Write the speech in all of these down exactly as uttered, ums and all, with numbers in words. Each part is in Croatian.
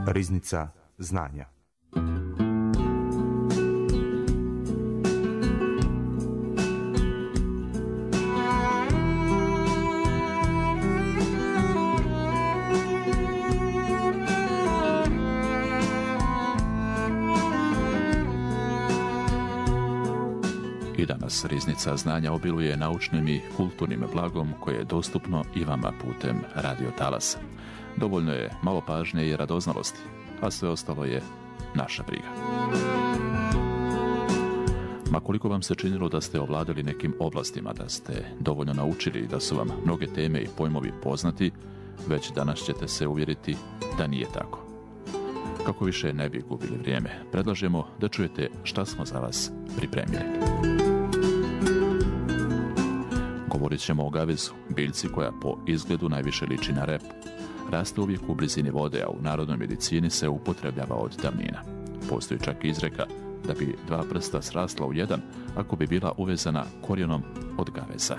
Riznica znanja. I danas Riznica znanja obiluje naučnim i kulturnim blagom koje je dostupno i vama putem radio talasa. Dovoljno je malo pažnje i radoznalosti, a sve ostalo je naša briga. Ma koliko vam se činilo da ste ovladali nekim oblastima, da ste dovoljno naučili i da su vam mnoge teme i pojmovi poznati, već danas ćete se uvjeriti da nije tako. Kako više ne bi gubili vrijeme, predlažemo da čujete šta smo za vas pripremili. Govorit ćemo o gavezu, biljci koja po izgledu najviše liči na rep. Raste uvijek u blizini vode, a u narodnoj medicini se upotrebljava od davnina. Postoji čak izreka da bi dva prsta srasla u jedan ako bi bila uvezana korijenom od gaveza.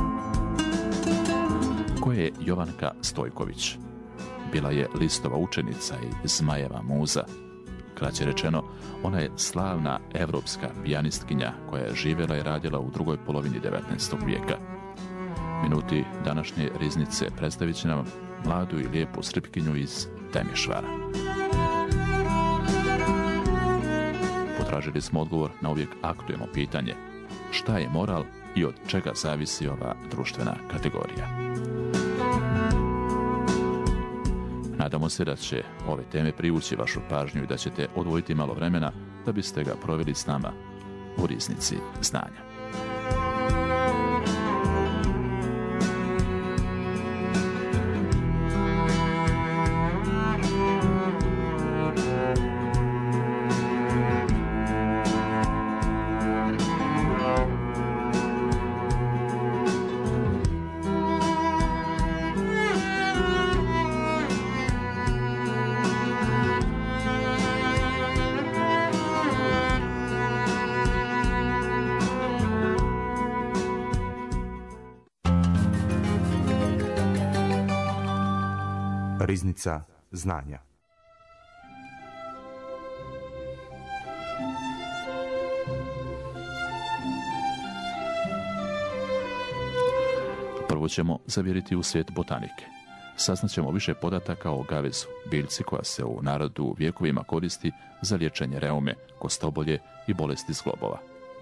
Ko je Jovanka Stojković? Bila je Listova učenica i Zmajeva muza. Kraće rečeno, ona je slavna evropska pijanistkinja koja je živjela i radila u drugoj polovini devetnaestog vijeka. Minuti današnje Riznice predstavit će nam mladu i lijepu Srpkinju iz Temišvara. Potražili smo odgovor na uvijek aktuelno pitanje: šta je moral i od čega zavisi ova društvena kategorija? Nadamo se da će ove teme privući vašu pažnju i da ćete odvojiti malo vremena da biste ga proveli s nama u Riznici znanja. Riznica znanja. Prvo ćemo zavjeriti u svijet botanike. Saznaćemo više podataka o gavezu, biljci koja se u narodu vjekovima koristi za liječenje reume, kostobolje i bolesti zglobova.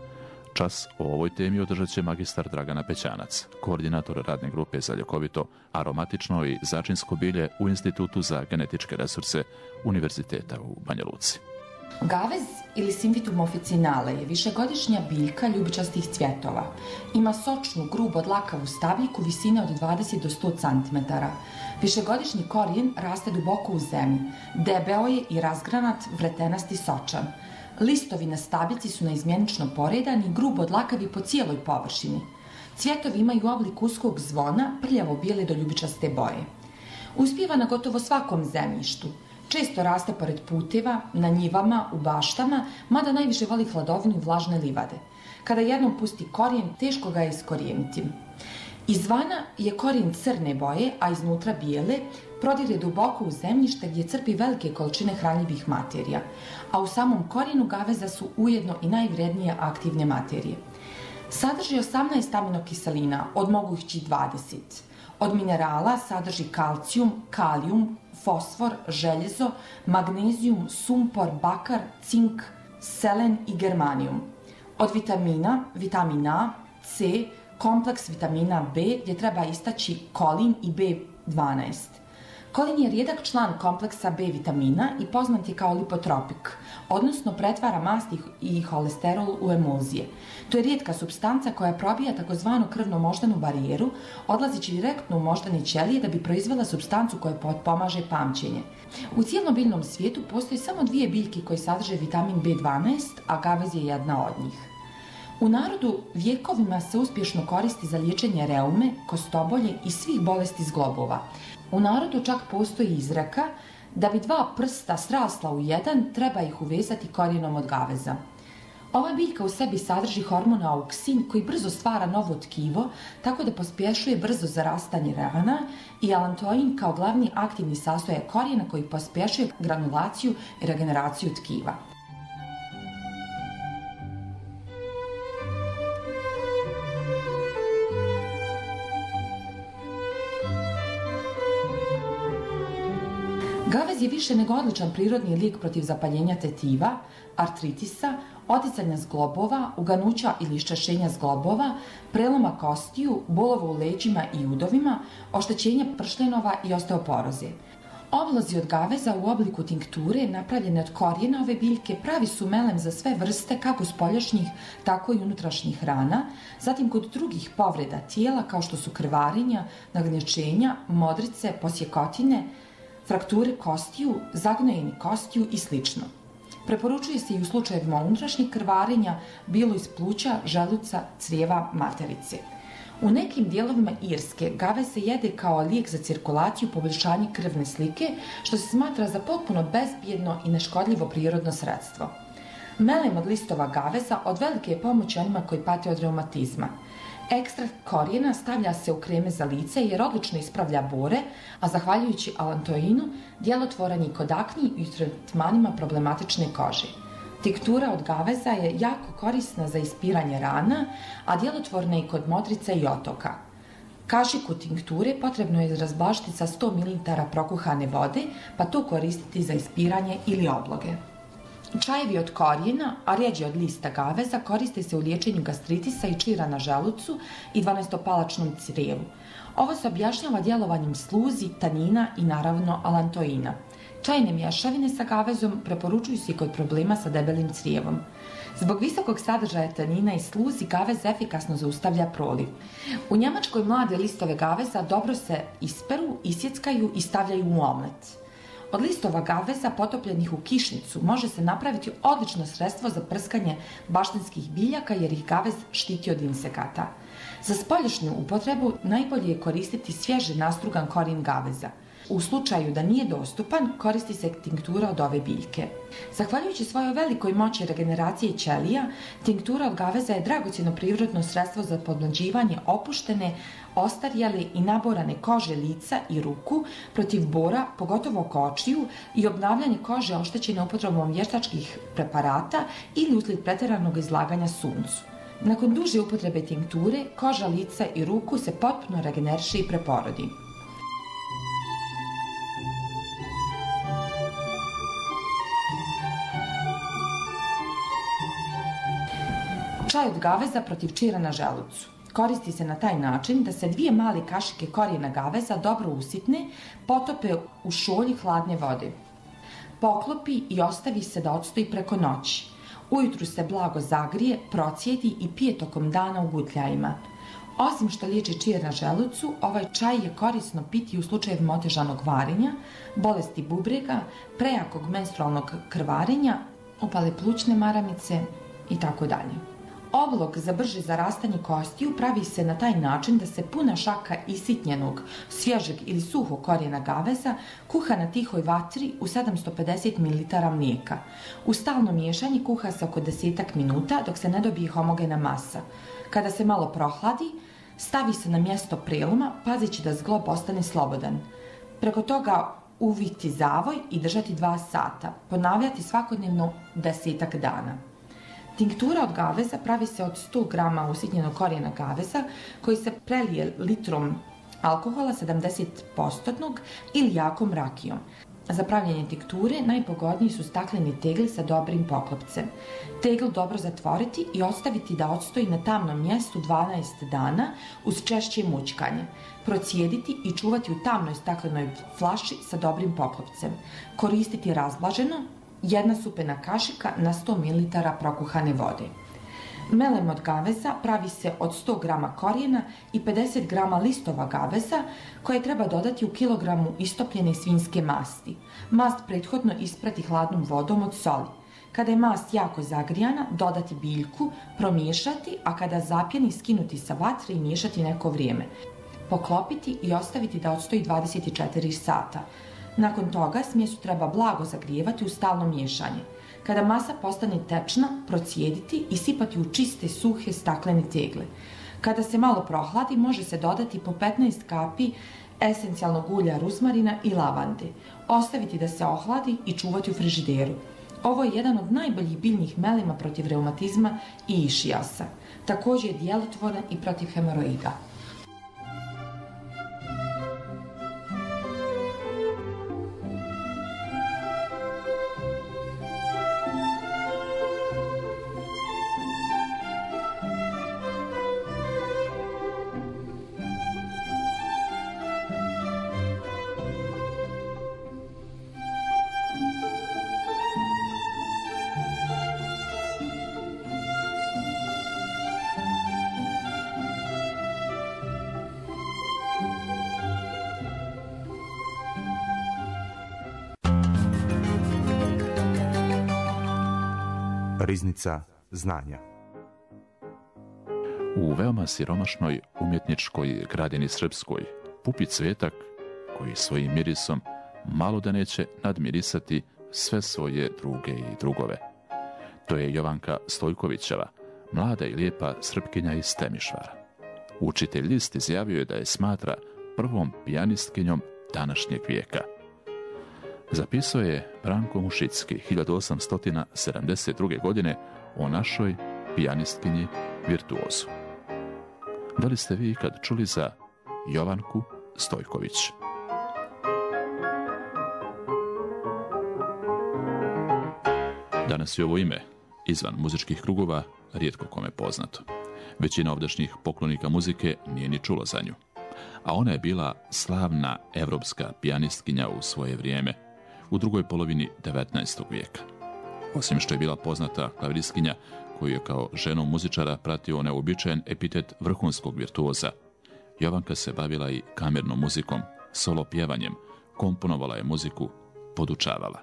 Čas o ovoj temi održat će magistar Dragana Pećanac, koordinator radne grupe za ljekovito, aromatično i začinsko bilje u Institutu za genetičke resurse Univerziteta u Banja Luci. Gavez ili Simvitum officinale je višegodišnja biljka ljubičastih cvjetova. Ima sočnu, grubo dlakavu stabljiku visine od dvadeset do sto centimetara. Višegodišnji korijen raste duboko u zemlji. Debeo je i razgranat, vretenasti sočan. Listovi na stabljici su naizmjenično poredani i grubo dlakavi po cijeloj površini. Cvjetovi imaju oblik uskog zvona, prljavo bijele do ljubičaste boje. Uspijeva na gotovo svakom zemljištu. Često raste pored puteva, na njivama, u baštama, mada najviše voli hladovinu i vlažne livade. Kada jednom pusti korijen, teško ga je iskorijeniti. Izvana je korijen crne boje, a iznutra bijele, prodire duboko u zemljište gdje crpi velike količine hranljivih materija, a u samom korijenu gaveza su ujedno i najvrednije aktivne materije. Sadrži osamnaest aminokiselina od mogućih dvadeset. Od minerala sadrži kalcijum, kalijum, fosfor, željezo, magnezijum, sumpor, bakar, cink, selen i germanijum. Od vitamina, vitamin A, C, kompleks vitamina B gdje treba istaći kolin i B dvanaest. Kolin je rijedak član kompleksa B vitamina i poznat je kao lipotropik, odnosno pretvara mast i holesterol u emulzije. To je rijetka supstanca koja probija takozvanu krvno-moždanu barijeru, odlazeći direktno u moždane ćelije da bi proizvela supstancu koja potpomaže pamćenje. U cijelom biljnom svijetu postoji samo dvije biljke koje sadrže vitamin B dvanaest, a gavez je jedna od njih. U narodu vjekovima se uspješno koristi za liječenje reume, kostobolje i svih bolesti zglobova. U narodu čak postoji izreka da bi dva prsta srasla u jedan, treba ih uvezati korijenom od gaveza. Ova biljka u sebi sadrži hormon auksin koji brzo stvara novo tkivo, tako da pospješuje brzo zarastanje rana, i alantoin kao glavni aktivni sastojak korijena koji pospješuje granulaciju i regeneraciju tkiva. Gavez je više nego odličan prirodni lijek protiv zapaljenja tetiva, artritisa, oticanja zglobova, uganuća ili iščašenja zglobova, preloma kostiju, bolova u leđima i udovima, oštećenja pršljenova i osteoporoze. Oblozi od gaveza u obliku tinkture napravljene od korijena ove biljke pravi su melem za sve vrste kako spoljašnjih, tako i unutrašnjih rana, zatim kod drugih povreda tijela kao što su krvarenja, nagnječenja, modrice, posjekotine, frakture kostiju, zagnojeni kostiju i slično. Preporučuje se i u slučajevima unutrašnjih krvarenja, bilo iz pluća, želuca, crijeva, materice. U nekim dijelovima Irske gavez se jede kao lijek za cirkulaciju, poboljšanje krvne slike, što se smatra za potpuno bezbjedno i neškodljivo prirodno sredstvo. Melem od listova gaveza od velike je pomoći onima koji pate od reumatizma. Ekstrakt korijena stavlja se u kreme za lice jer odlično ispravlja bore, a zahvaljujući alantoinu djelotvoran je kod akni i u tretmanima problematične kože. Tinktura od gaveza je jako korisna za ispiranje rana, a djelotvorna je i kod modrica i otoka. Kašiku tinkture potrebno je razblažiti sa sto mililitara prokuhane vode, pa to koristiti za ispiranje ili obloge. Čajevi od korijena, a rjeđe od lista gaveza, koriste se u liječenju gastritisa i čira na želucu i dvanaestopalačnom crijevu. Ovo se objašnjava djelovanjem sluzi, tanina i naravno alantoina. Čajne mješavine sa gavezom preporučuju se i kod problema sa debelim crijevom. Zbog visokog sadržaja tanina i sluzi gavez efikasno zaustavlja proliv. U Njemačkoj mlade listove gaveza dobro se isperu, isjeckaju i stavljaju u omlet. Od listova gaveza potopljenih u kišnicu može se napraviti odlično sredstvo za prskanje baštenskih biljaka jer ih gavez štiti od insekata. Za spoljašnju upotrebu najbolje je koristiti svježe nastrugan korijen gaveza. U slučaju da nije dostupan, koristi se tinktura od ove biljke. Zahvaljujući svojoj velikoj moći regeneracije ćelija, tinktura od gaveza je dragocjeno prirodno sredstvo za podmlađivanje opuštene, ostarjele i naborane kože lica i ruku protiv bora, pogotovo oko očiju, i obnavljanje kože oštećene upotrebom vještačkih preparata ili uslijed pretjeranog izlaganja suncu. Nakon duže upotrebe tinkture, koža lica i ruku se potpuno regeneriše i preporodi. Čaj od gaveza protiv čira na želucu. Koristi se na taj način da se dvije male kašike korijena gaveza dobro usitne, potope u šolji hladne vode. Poklopi i ostavi se da odstoji preko noći. Ujutru se blago zagrije, procijedi i pije tokom dana u gutljajima. Osim što liječi čir na želucu, ovaj čaj je korisno piti u slučajevima otežanog varenja, bolesti bubrega, prejakog menstrualnog krvarenja, upale plućne maramice itd. Oblog za brže zarastanje kostiju pravi se na taj način da se puna šaka isitnjenog, svježeg ili suhog korijena gaveza kuha na tihoj vatri u sedamsto pedeset mililitara mlijeka. U stalno miješanje kuha se oko desetak minuta dok se ne dobije homogena masa. Kada se malo prohladi, stavi se na mjesto preloma, pazeći da zglob ostane slobodan. Preko toga uviti zavoj i držati dva sata, ponavljati svakodnevno desetak dana. Tinktura od gaveza pravi se od sto grama usitnjenog korijena gaveza koji se prelije litrom alkohola sedamdeset posto ili jakom rakijom. Za pravljenje tinkture najpogodniji su stakleni tegli sa dobrim poklopcem. Tegl dobro zatvoriti i ostaviti da odstoji na tamnom mjestu dvanaest dana uz češće mućkanje. Procijediti i čuvati u tamnoj staklenoj flaši sa dobrim poklopcem. Koristiti razblaženo, jedna supena kašika na sto mililitara prokuhane vode. Melem od gaveza pravi se od sto grama korijena i pedeset grama listova gaveza koje treba dodati u kilogramu istopljene svinjske masti. Mast prethodno isprati hladnom vodom od soli. Kada je mast jako zagrijana, dodati biljku, promiješati, a kada zapjeni skinuti sa vatre i miješati neko vrijeme. Poklopiti i ostaviti da odstoji dvadeset četiri sata. Nakon toga smjesu treba blago zagrijevati u stalno miješanje. Kada masa postane tečna, procijediti i sipati u čiste, suhe staklene tegle. Kada se malo prohladi, može se dodati po petnaest kapi esencijalnog ulja ruzmarina i lavande. Ostaviti da se ohladi i čuvati u frižideru. Ovo je jedan od najboljih biljnih melema protiv reumatizma i išijasa. Također je djelotvoran i protiv hemoroida. Riznica znanja. U veoma siromašnoj umjetničkoj gradini Srpskoj, Pupi Cvetak, koji svojim mirisom malo da neće nadmirisati sve svoje druge i drugove. To je Jovanka Stojkovićeva, mlada i lijepa Srpkinja iz Temišvara. Učitelj List izjavio je da je smatra prvom pijanistkinjom današnjeg vijeka. Zapisao je Branko Mušicki hiljadu osamsto sedamdeset druge. godine o našoj pijanistkinji virtuozu. Da li ste vi ikad čuli za Jovanku Stojković? Danas je ovo ime izvan muzičkih krugova rijetko kome poznato. Većina ovdašnjih poklonika muzike nije ni čulo za nju. A ona je bila slavna evropska pijanistkinja u svoje vrijeme, u drugoj polovini devetnaestog vijeka. Osim što je bila poznata klaviristkinja koju je kao ženom muzičara pratio neuobičajen epitet vrhunskog virtuoza, Jovanka se bavila i kamernom muzikom, solo pjevanjem, komponovala je muziku, podučavala.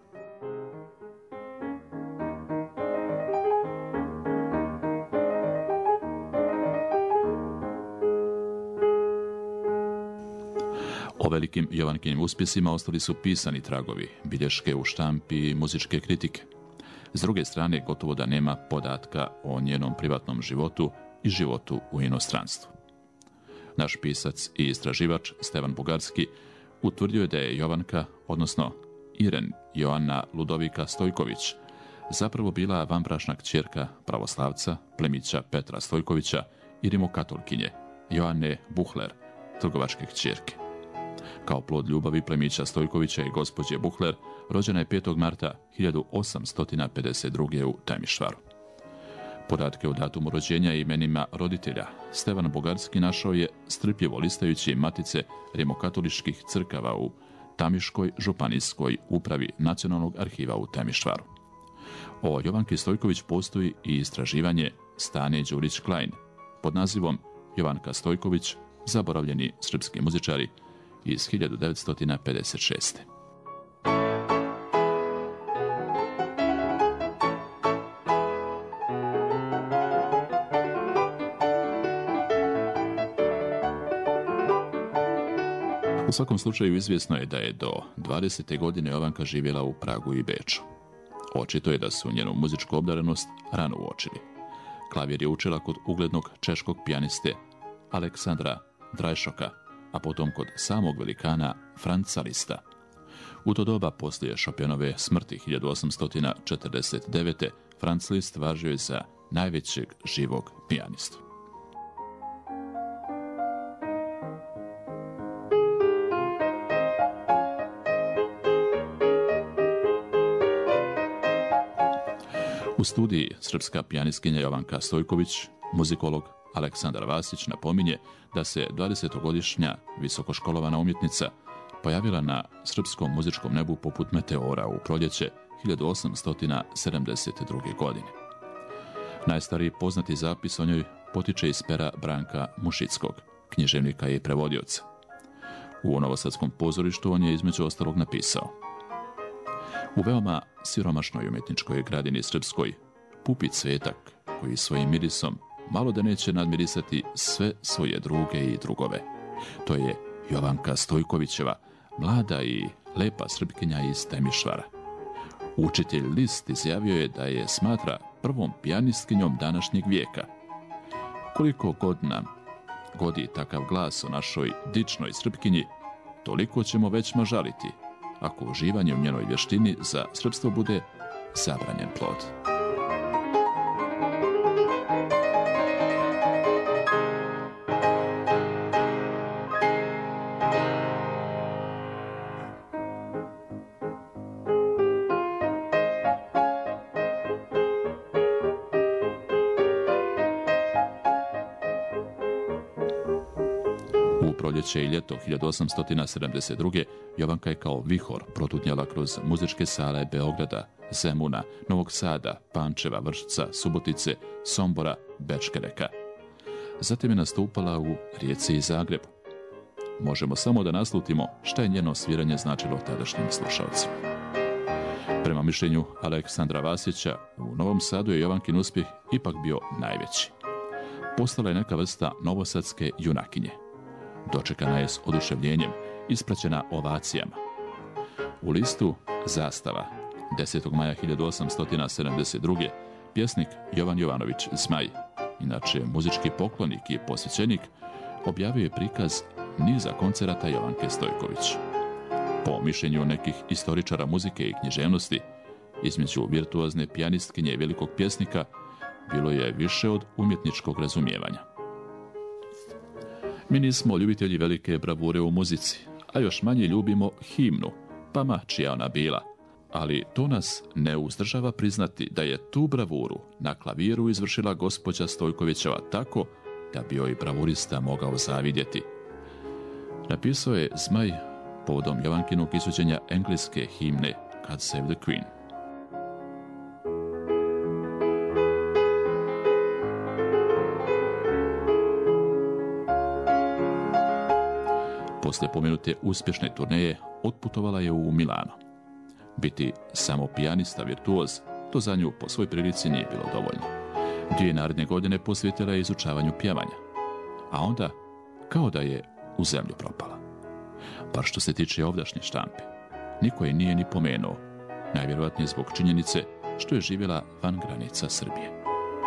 O velikim Jovankinim uspjesima ostali su pisani tragovi, bilješke u štampi i muzičke kritike. S druge strane, gotovo da nema podatka o njenom privatnom životu i životu u inostranstvu. Naš pisac i istraživač Stevan Bugarski utvrdio je da je Jovanka, odnosno Iren Joanna Ludovika Stojković, zapravo bila vanbračna kćerka pravoslavca, plemića Petra Stojkovića i rimokatolkinje Joanne Buhler, trgovačke kćerke. Kao plod ljubavi plemića Stojkovića i gospođe Buhler, rođena je petog marta hiljadu osamsto pedeset druge. u Temišvaru. Podatke o datumu rođenja i imenima roditelja Stevan Bugarski našao je strpljivo listajući matice rimokatoličkih crkava u Tamiškoj županijskoj upravi Nacionalnog arhiva u Temišvaru. O Jovanki Stojković postoji i istraživanje Stane Đurić-Klein pod nazivom Jovanka Stojković, zaboravljeni srpski muzičari iz hiljadu devetsto pedeset šeste. U svakom slučaju izvjesno je da je do dvadesete godine Jovanka živjela u Pragu i Beču. Očito je da su njenu muzičku obdarenost rano uočili. Klavir je učila kod uglednog češkog pijaniste Aleksandra Drajšoka, a potom kod samog velikana Franca Lista. U to doba, poslije Chopinove smrti hiljadu osamsto četrdeset devete. Franz Liszt važio je za najvećeg živog pijanistu. U studiji srpska pijanistkinja Jovanka Stojković, muzikolog Aleksandar Vasić napominje da se dvadesetogodišnja visokoškolovana umjetnica pojavila na srpskom muzičkom nebu poput meteora u proljeće hiljadu osamsto sedamdeset druge. godine. Najstariji poznati zapis o njoj potiče iz pera Branka Mušickog, književnika i prevodioca. U Novosadskom pozorištu on je između ostalog napisao: u veoma siromašnoj umjetničkoj gradini Srpskoj, Pupi Cvetak, koji svojim mirisom malo da neće nadmirisati sve svoje druge i drugove. To je Jovanka Stojkovićeva, mlada i lepa Srpkinja iz Temišvara. Učitelj Liszt izjavio je da je smatra prvom pijanistkinjom današnjeg vijeka. Koliko god nam godi takav glas o našoj dičnoj srpkinji, toliko ćemo već mažaliti ako uživanje u njenoj vještini za srpstvo bude zabranjen plod. Proljeće i ljeto hiljadu osamsto sedamdeset druge. Jovanka je kao vihor protutnjala kroz muzičke sale Beograda, Zemuna, Novog Sada, Pančeva, Vršca, Subotice, Sombora, Bečkereka. Zatim je nastupala u Rijeci i Zagrebu. Možemo samo da naslutimo šta je njeno sviranje značilo tadašnjim slušalcima. Prema mišljenju Aleksandra Vasića, u Novom Sadu je Jovankin uspjeh ipak bio najveći. Postala je neka vrsta novosadske junakinje. Dočekana je s oduševljenjem, ispraćena ovacijama. U listu Zastava, desetog maja hiljadu osamsto sedamdeset druge. pjesnik Jovan Jovanović Zmaj, inače muzički poklonik i posvećenik, objavio je prikaz niza koncerata Jovanke Stojković. Po mišljenju nekih istoričara muzike i književnosti, između virtuozne pijanistkinje i velikog pjesnika bilo je više od umjetničkog razumijevanja. Mi nismo ljubitelji velike bravure u muzici, a još manje ljubimo himnu, pa ma čija ona bila. Ali to nas ne uzdržava priznati da je tu bravuru na klaviru izvršila gospođa Stojkovićeva tako da bi joj bravurista mogao zavidjeti. Napisao je Zmaj povodom Jovankinog izvođenja engleske himne God Save the Queen. Poslije pomenute uspješne turneje otputovala je u Milano. Biti samo pijanista virtuoz, to za nju po svoj prilici nije bilo dovoljno. Dvije naredne godine posvetila je izučavanju pjevanja, a onda kao da je u zemlju propala. Bar što se tiče ovdašnje štampe, niko je nije ni pomenuo, najvjerojatnije zbog činjenice što je živjela van granica Srbije.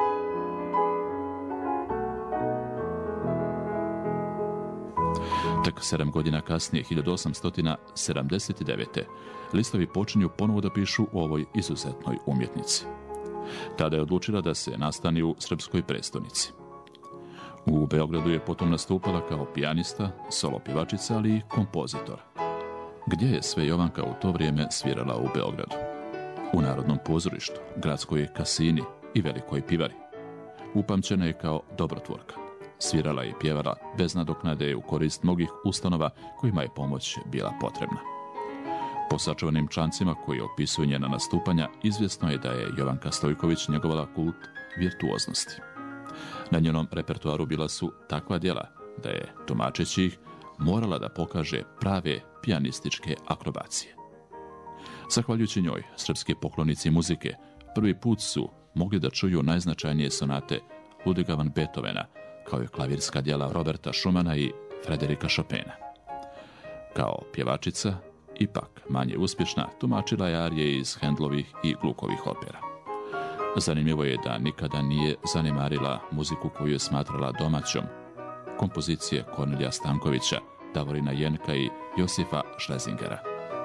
Tek sedam godina kasnije, hiljadu osamsto sedamdeset devete. listovi počinju ponovo da pišu o ovoj izuzetnoj umjetnici. Tada je odlučila da se nastani u srpskoj prestonici. U Beogradu je potom nastupala kao pijanista, solo pjevačica, ali i kompozitor. Gdje je sve Jovanka u to vrijeme svirala u Beogradu? U Narodnom pozorištu, Gradskoj kasini i Velikoj pivari. Upamćena je kao dobrotvorka. Svirala i pjevala bez nadoknade u korist mnogih ustanova kojima je pomoć bila potrebna. Po sačuvanim člancima koji opisuju njena nastupanja, izvjesno je da je Jovanka Stojković njegovala kult virtuoznosti. Na njenom repertoaru bila su takva djela da je, tumačeći ih, morala da pokaže prave pijanističke akrobacije. Zahvaljujući njoj, srpski poklonici muzike prvi put su mogli da čuju najznačajnije sonate Ludwiga van Beethovena, kao i klavirska djela Roberta Schumana i Frederika Chopina. Kao pjevačica, ipak manje uspješna, tumačila je arije iz Handlovih i Glukovih opera. Zanimljivo je da nikada nije zanemarila muziku koju je smatrala domaćom, kompozicije Kornelija Stankovića, Davorina Jenka i Josifa Schlesingera.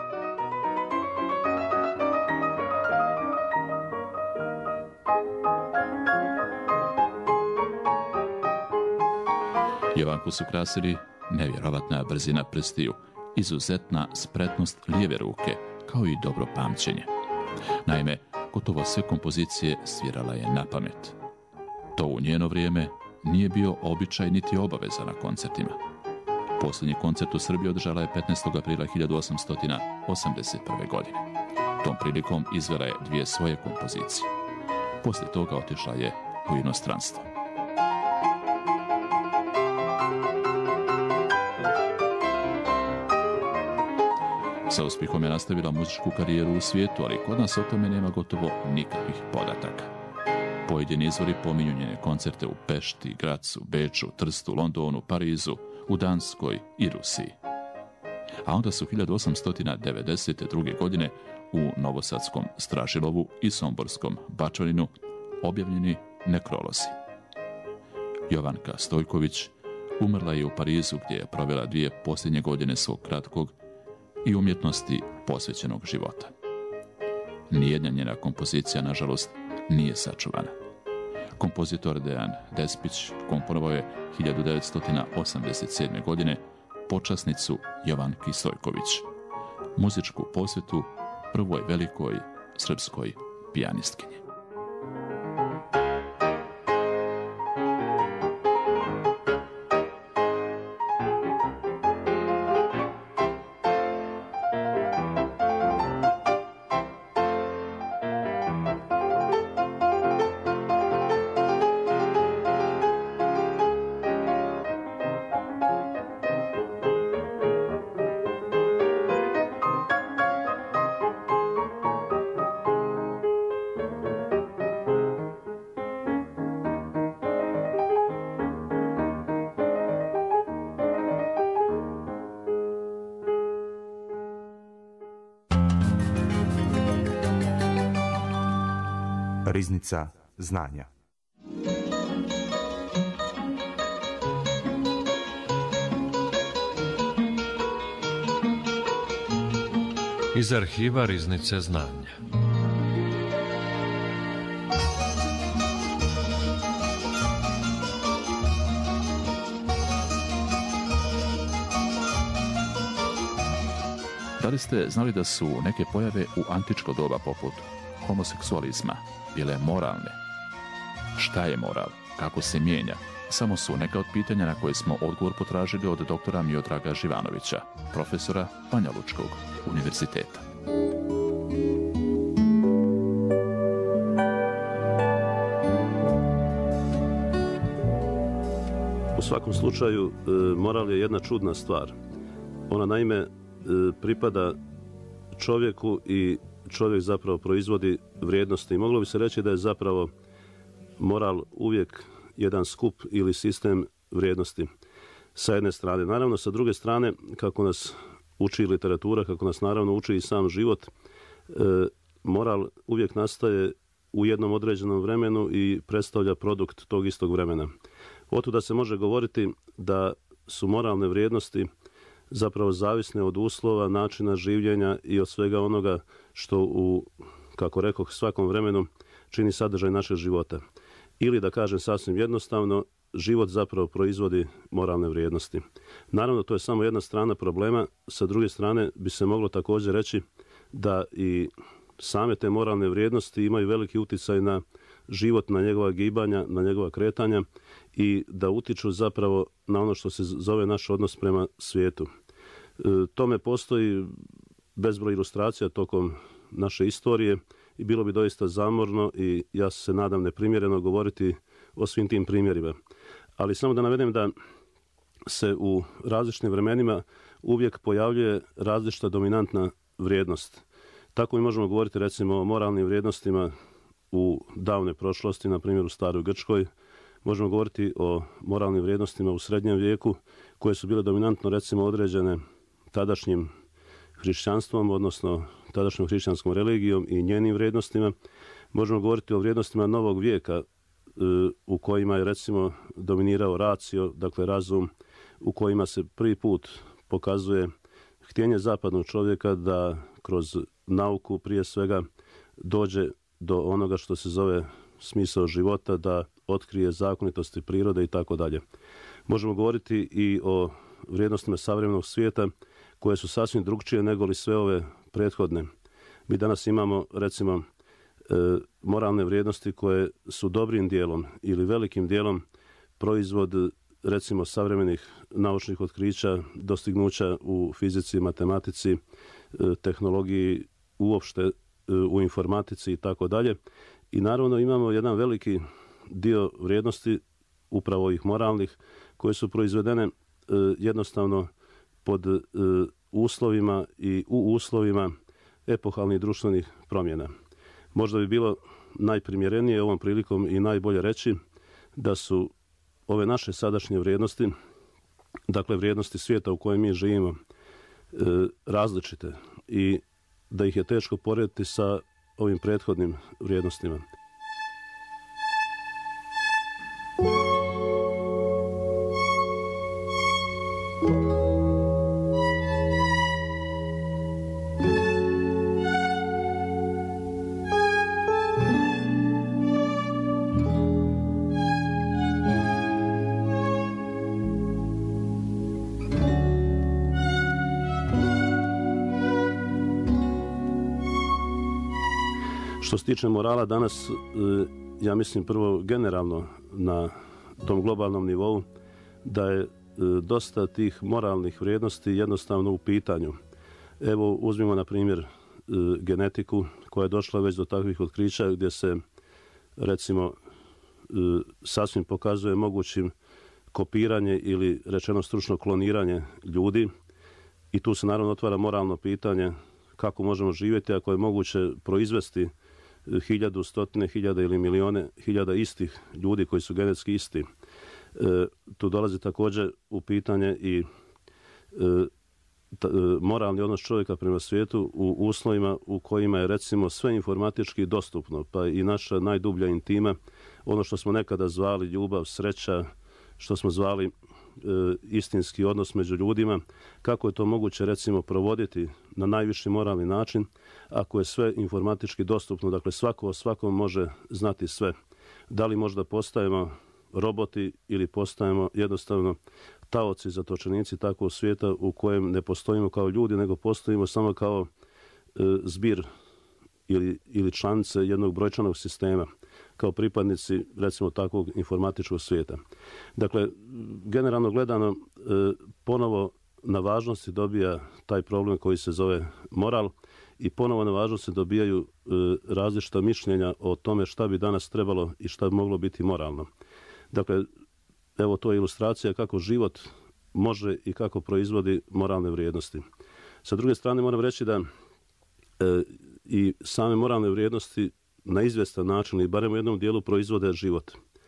Jovanku su krasili nevjerovatna brzina prstiju, izuzetna spretnost lijeve ruke, kao i dobro pamćenje. Naime, gotovo sve kompozicije svirala je na pamet. To u njeno vrijeme nije bio običaj niti obaveza na koncertima. Posljednji koncert u Srbiji održala je petnaestog aprila hiljadu osamsto osamdeset prve. godine. Tom prilikom izvela je dvije svoje kompozicije. Poslije toga otišla je u inostranstvo. Sa uspjehom je nastavila muzičku karijeru u svijetu, ali kod nas o tome nema gotovo nikakvih podataka. Pojedini izvori pominju njene koncerte u Pešti, Gracu, Beču, Trstu, Londonu, Parizu, u Danskoj i Rusiji. a onda su hiljadu osamsto devedeset druge. godine u Novosadskom Stražilovu i Somborskom Bačaninu objavljeni nekrolozi. Jovanka Stojković umrla je u Parizu gdje je provela dvije posljednje godine svog kratkog i umjetnosti posvećenog života. Nijedna njena kompozicija, nažalost, nije sačuvana. Kompozitor Dejan Despić komponovao je hiljadu devetsto osamdeset sedme. godine počasnicu Jovanki Stojković, muzičku posvetu prvoj velikoj srpskoj pijanistkinji. Riznica znanja. Iz arhiva Riznice znanja. Da li ste znali da su neke pojave u antičko doba poput homoseksualizma bile moralne? Šta je moral? Kako se mijenja? Samo su neka od pitanja na koje smo odgovor potražili od doktora Miodraga Živanovića, profesora Banja Lučkog univerziteta. U svakom slučaju, moral je jedna čudna stvar. Ona naime pripada čovjeku i čovjek zapravo proizvodi vrijednosti. I moglo bi se reći da je zapravo moral uvijek jedan skup ili sistem vrijednosti sa jedne strane. Naravno, sa druge strane, kako nas uči literatura, kako nas naravno uči i sam život, moral uvijek nastaje u jednom određenom vremenu i predstavlja produkt tog istog vremena. Otuda se može govoriti da su moralne vrijednosti zapravo zavisne od uslova, načina življenja i od svega onoga što u, kako rekoh, svakom vremenu čini sadržaj našeg života. Ili da kažem sasvim jednostavno, život zapravo proizvodi moralne vrijednosti. Naravno, to je samo jedna strana problema. Sa druge strane bi se moglo također reći da i same te moralne vrijednosti imaju veliki utjecaj na život, na njegova gibanja, na njegova kretanja i da utiču zapravo na ono što se zove naš odnos prema svijetu. E, tome postoji bezbroj ilustracija tokom naše istorije i bilo bi doista zamorno i ja se nadam neprimjereno govoriti o svim tim primjerima. Ali samo da navedem da se u različitim vremenima uvijek pojavljuje različita dominantna vrijednost. Tako mi možemo govoriti recimo o moralnim vrijednostima u davnoj prošlosti, na primjer u staroj Grčkoj. Možemo govoriti o moralnim vrijednostima u srednjem vijeku koje su bile dominantno recimo određene tadašnjim hrišćanstvom, odnosno tadašnjom hrišćanskom religijom i njenim vrijednostima. Možemo govoriti o vrijednostima novog vijeka u kojima je recimo dominirao racio, dakle razum, u kojima se prvi put pokazuje htjenje zapadnog čovjeka da kroz nauku prije svega dođe do onoga što se zove smisao života, da otkrije zakonitosti prirode i tako dalje. Možemo govoriti i o vrijednostima savremenog svijeta koje su sasvim drugčije nego li sve ove prethodne. Mi danas imamo recimo e, moralne vrijednosti koje su dobrim dijelom ili velikim dijelom proizvod recimo savremenih naučnih otkrića, dostignuća u fizici, matematici, e, tehnologiji, uopšte e, u informatici i tako dalje. I naravno imamo jedan veliki dio vrijednosti, upravo ovih moralnih, koje su proizvedene e, jednostavno pod e, uslovima i u uslovima epohalnih društvenih promjena. Možda bi bilo najprimjerenije ovom prilikom i najbolje reći da su ove naše sadašnje vrijednosti, dakle vrijednosti svijeta u kojem mi živimo, različite i da ih je teško porediti sa ovim prethodnim vrijednostima. Što se tiče morala danas, ja mislim prvo generalno na tom globalnom nivou da je dosta tih moralnih vrijednosti jednostavno u pitanju. Evo uzmimo na primjer genetiku koja je došla već do takvih otkrića gdje se recimo sasvim pokazuje mogućim kopiranje ili rečeno stručno kloniranje ljudi i tu se naravno otvara moralno pitanje kako možemo živjeti ako je moguće proizvesti hiljadu, stotine hiljada ili milijone hiljada istih ljudi koji su genetski isti. E, tu dolazi također u pitanje i e, ta, e, moralni odnos čovjeka prema svijetu u uslovima u kojima je recimo sve informatički dostupno, pa i naša najdublja intima, ono što smo nekada zvali ljubav, sreća, što smo zvali e, istinski odnos među ljudima, kako je to moguće recimo provoditi na najviši moralni način ako je sve informatički dostupno, dakle svako o svakom može znati sve. Da li možda postajemo roboti ili postajemo jednostavno taoci, zatočenici takvog svijeta u kojem ne postojimo kao ljudi, nego postojimo samo kao e, zbir ili, ili članice jednog brojčanog sistema, kao pripadnici recimo takvog informatičkog svijeta. Dakle, generalno gledano e, ponovo na važnosti dobija taj problem koji se zove moral i ponovo na važnosti dobijaju e, različita mišljenja o tome šta bi danas trebalo i šta bi moglo biti moralno. Dakle, evo to je ilustracija kako život može i kako proizvodi moralne vrijednosti. Sa druge strane moram reći da e, i same moralne vrijednosti na izvjestan način i barem u jednom dijelu proizvode život.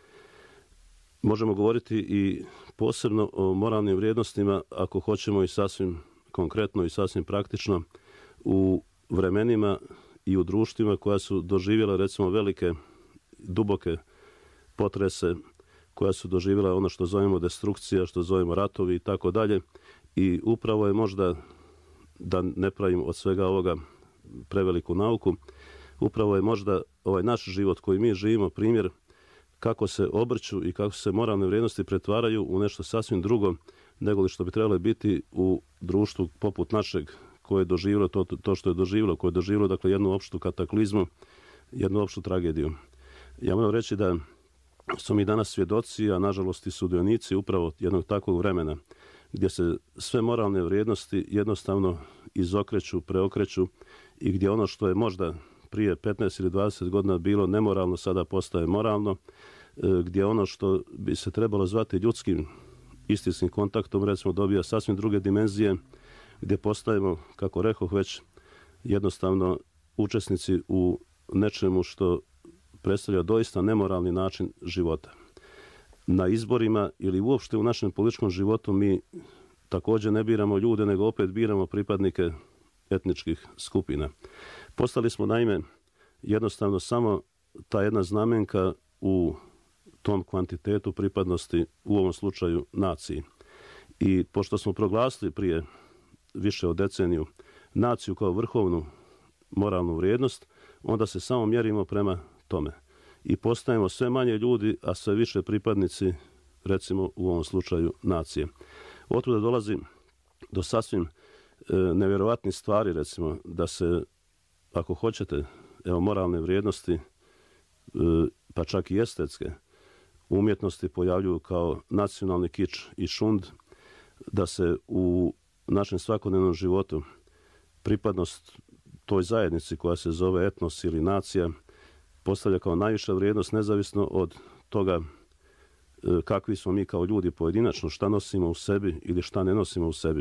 Možemo govoriti i posebno o moralnim vrijednostima ako hoćemo i sasvim konkretno i sasvim praktično u vremenima i u društvima koja su doživjela recimo velike, duboke potrese, koja su doživjela ono što zovemo destrukcija, što zovemo ratovi i tako dalje. I upravo je možda, da ne pravim od svega ovoga preveliku nauku, upravo je možda ovaj naš život koji mi živimo primjer kako se obrću i kako se moralne vrijednosti pretvaraju u nešto sasvim drugo nego li što bi trebalo biti u društvu poput našeg koje je doživjelo to, to što je doživjelo, koje je doživjelo dakle jednu opštu kataklizmu, jednu opštu tragediju. Ja moram reći da smo mi danas svjedoci, a nažalost i sudionici upravo jednog takvog vremena gdje se sve moralne vrijednosti jednostavno izokreću, preokreću i gdje ono što je možda prije petnaest ili dvadeset godina bilo nemoralno sada postaje moralno, gdje ono što bi se trebalo zvati ljudskim istinskim kontaktom recimo dobija sasvim druge dimenzije, gdje postajemo, kako rekoh već, jednostavno učesnici u nečemu što predstavlja doista nemoralni način života. Na izborima ili uopšte u našem političkom životu mi također ne biramo ljude, nego opet biramo pripadnike etničkih skupina. Postali smo naime jednostavno samo ta jedna znamenka u tom kvantitetu pripadnosti, u ovom slučaju naciji. I pošto smo proglasili prije više od deceniju naciju kao vrhovnu moralnu vrijednost, onda se samo mjerimo prema tome. I postajemo sve manje ljudi, a sve više pripadnici, recimo u ovom slučaju, nacije. Otuda dolazi do sasvim e, nevjerovatnih stvari, recimo, da se, ako hoćete, evo, moralne vrijednosti, e, pa čak i estetske, umjetnosti pojavljuju kao nacionalni kič i šund, da se u našem svakodnevnom životu pripadnost toj zajednici koja se zove etnos ili nacija postavlja kao najviša vrijednost nezavisno od toga kakvi smo mi kao ljudi pojedinačno, šta nosimo u sebi ili šta ne nosimo u sebi.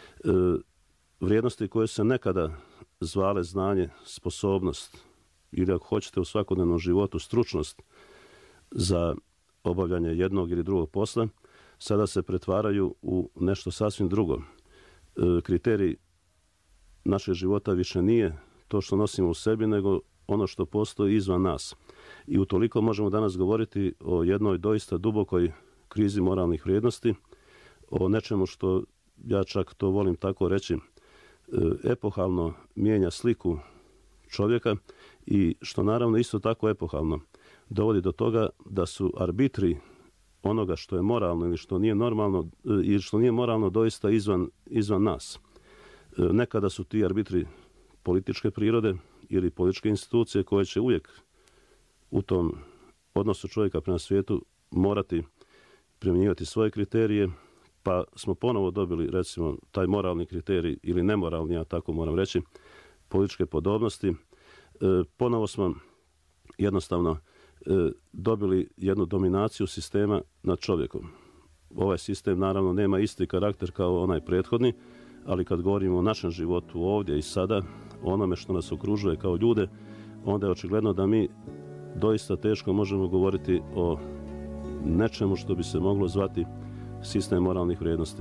Vrijednosti koje se nekada zvale znanje, sposobnost ili ako hoćete u svakodnevnom životu stručnost za obavljanje jednog ili drugog posla, sada se pretvaraju u nešto sasvim drugo. Kriterij našeg života više nije to što nosimo u sebi, nego ono što postoji izvan nas. I utoliko možemo danas govoriti o jednoj doista dubokoj krizi moralnih vrijednosti, o nečemu što, ja čak to volim tako reći, epohalno mijenja sliku čovjeka i što naravno isto tako epohalno dovodi do toga da su arbitri onoga što je moralno ili što nije normalno ili što nije moralno doista izvan, izvan nas. Nekada su ti arbitri političke prirode ili političke institucije koje će uvijek u tom odnosu čovjeka prema svijetu morati primjenjivati svoje kriterije, pa smo ponovo dobili recimo taj moralni kriterij ili nemoralni, ja tako moram reći, političke podobnosti. E, ponovo smo jednostavno e, dobili jednu dominaciju sistema nad čovjekom. Ovaj sistem naravno nema isti karakter kao onaj prethodni, ali kad govorimo o našem životu ovdje i sada, o onome što nas okružuje kao ljude, onda je očigledno da mi doista teško možemo govoriti o nečemu što bi se moglo zvati sistem moralnih vrijednosti.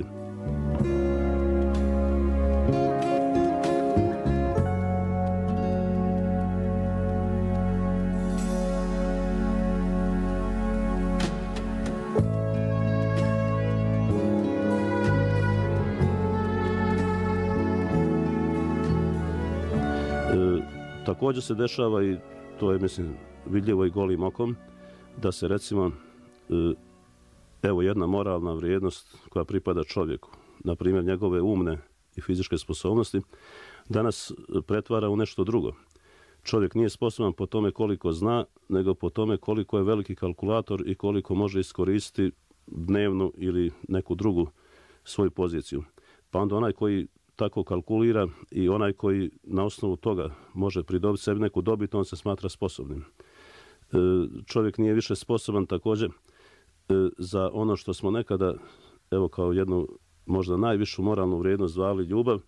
Također se dešava, i to je mislim vidljivo i golim okom, da se recimo evo jedna moralna vrijednost koja pripada čovjeku, na primjer njegove umne i fizičke sposobnosti, danas pretvara u nešto drugo. Čovjek nije sposoban po tome koliko zna, nego po tome koliko je veliki kalkulator i koliko može iskoristiti dnevnu ili neku drugu svoju poziciju. Pa onda onaj koji tako kalkulira i onaj koji na osnovu toga može pridobiti sebi neku dobit, on se smatra sposobnim. Čovjek nije više sposoban također za ono što smo nekada, evo kao jednu možda najvišu moralnu vrijednost zvali ljubav,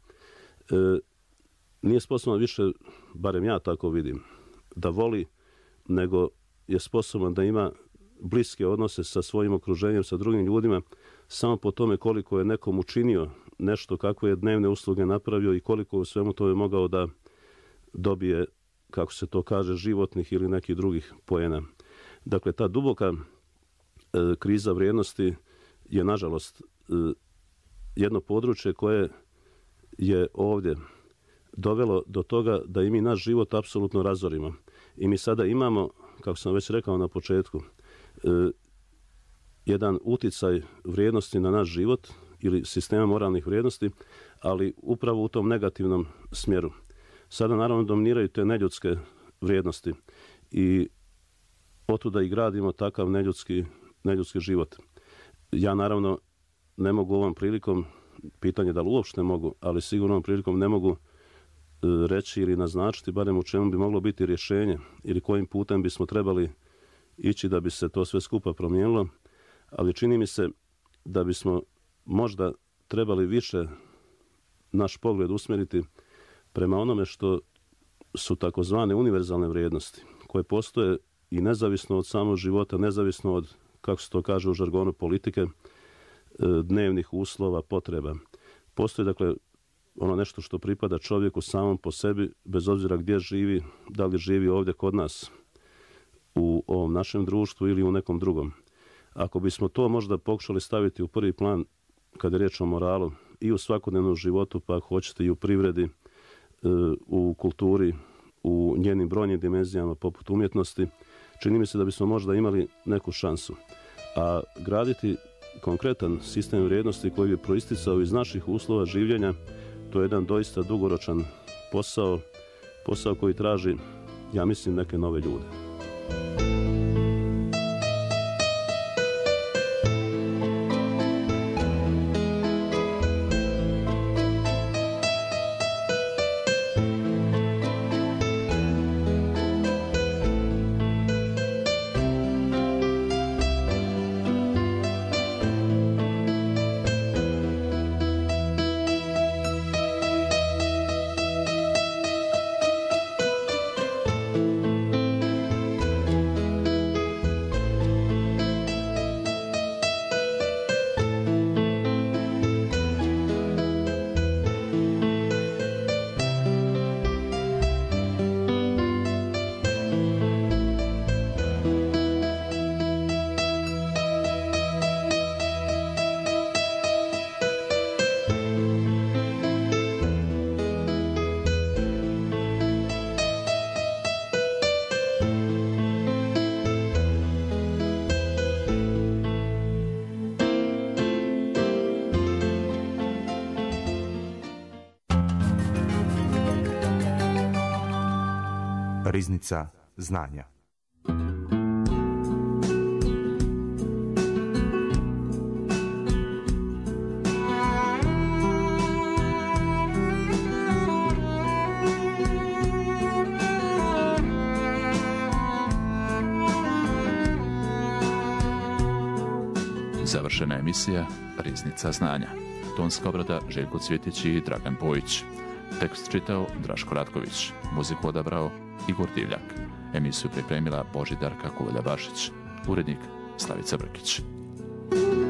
nije sposoban više, barem ja tako vidim, da voli, nego je sposoban da ima bliske odnose sa svojim okruženjem, sa drugim ljudima, samo po tome koliko je nekom učinio nešto, kakve je dnevne usluge napravio i koliko u svemu tome mogao da dobije, kako se to kaže, životnih ili nekih drugih poena. Dakle, ta duboka e, kriza vrijednosti je, nažalost, e, jedno područje koje je ovdje dovelo do toga da i mi naš život apsolutno razorimo. I mi sada imamo, kako sam već rekao na početku, e, jedan uticaj vrijednosti na naš život ili sistema moralnih vrijednosti, ali upravo u tom negativnom smjeru. Sada naravno dominiraju te neljudske vrijednosti i otuda i gradimo takav neljudski, neljudski život. Ja naravno ne mogu ovom prilikom, pitanje da li uopšte mogu, ali sigurno ovom prilikom ne mogu reći ili naznačiti barem u čemu bi moglo biti rješenje ili kojim putem bismo trebali ići da bi se to sve skupa promijenilo, ali čini mi se da bismo možda trebali više naš pogled usmjeriti prema onome što su takozvane univerzalne vrijednosti, koje postoje i nezavisno od samog života, nezavisno od, kako se to kaže u žargonu politike, dnevnih uslova, potreba. Postoji dakle ono nešto što pripada čovjeku samom po sebi, bez obzira gdje živi, da li živi ovdje kod nas u ovom našem društvu ili u nekom drugom. Ako bismo to možda pokušali staviti u prvi plan kada je riječ o moralu i u svakodnevnom životu, pa ako hoćete i u privredi, u kulturi, u njenim brojnim dimenzijama poput umjetnosti, čini mi se da bismo možda imali neku šansu. A graditi konkretan sistem vrijednosti koji bi proisticao iz naših uslova življenja, to je jedan doista dugoročan posao, posao koji traži, ja mislim, neke nove ljude. Riznica znanja. Završena emisija Riznica znanja. Tonska obrada Željko Cvjetić i Dragan Bojić. Tekst čitao Draško Ratković. Muziku odabrao Igor Divljak. Emisiju pripremila Božidarka Kuvalja-Bašić. Urednik Slavica Brkić.